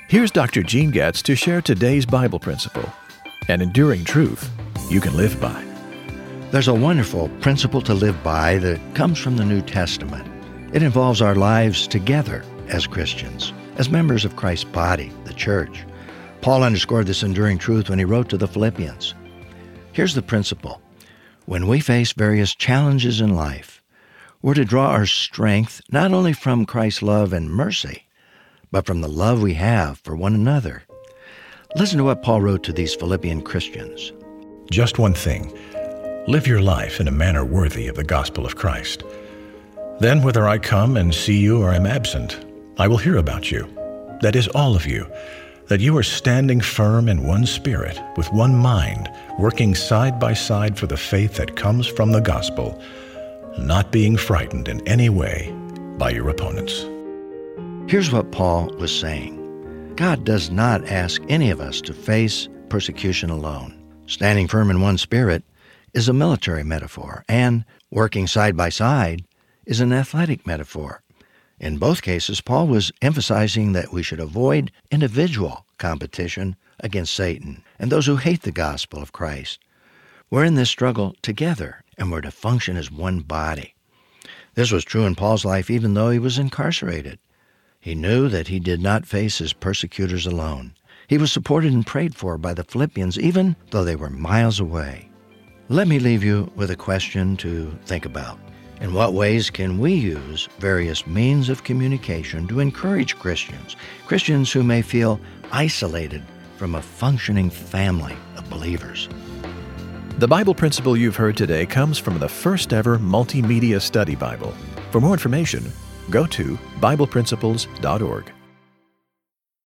Here's Dr. Gene Getz to share today's Bible principle, an enduring truth you can live by. There's a wonderful principle to live by that comes from the New Testament. It involves our lives together as Christians, as members of Christ's body, the church. Paul underscored this enduring truth when he wrote to the Philippians. Here's the principle. When we face various challenges in life, we're to draw our strength not only from Christ's love and mercy, but from the love we have for one another. Listen to what Paul wrote to these Philippian Christians. Just one thing. Live your life in a manner worthy of the gospel of Christ. Then whether I come and see you or am absent, I will hear about you, that is, all of you, that you are standing firm in one spirit, with one mind, working side by side for the faith that comes from the gospel, not being frightened in any way by your opponents. Here's what Paul was saying. God does not ask any of us to face persecution alone. Standing firm in one spirit is a military metaphor, and working side by side is an athletic metaphor. In both cases, Paul was emphasizing that we should avoid individual competition against Satan and those who hate the gospel of Christ. We're in this struggle together, and we're to function as one body. This was true in Paul's life even though he was incarcerated. He knew that he did not face his persecutors alone. He was supported and prayed for by the Philippians, even though they were miles away. Let me leave you with a question to think about. In what ways can we use various means of communication to encourage Christians who may feel isolated from a functioning family of believers? The Bible principle you've heard today comes from the first ever multimedia study Bible. For more information, go to BiblePrinciples.org.